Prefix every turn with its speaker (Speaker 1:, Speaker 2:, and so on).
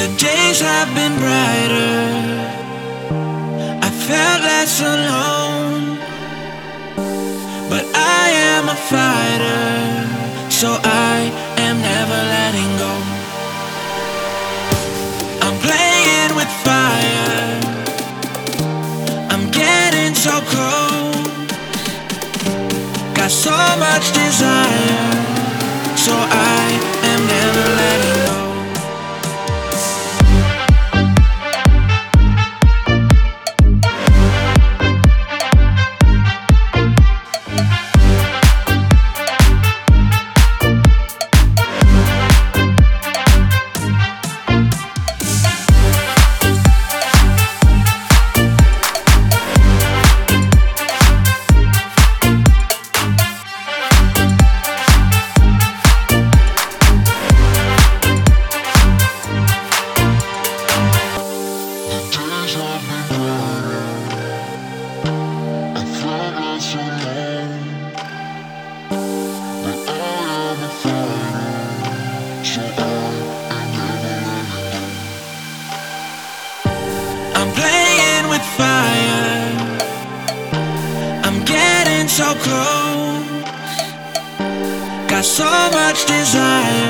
Speaker 1: The days have been brighter, I felt less alone. But I am a fighter, so I am never letting go. I'm playing with fire, I'm getting so cold. Got so much desire, so I am never letting go. I'm playing with fire, I'm getting so close. Got so much desire,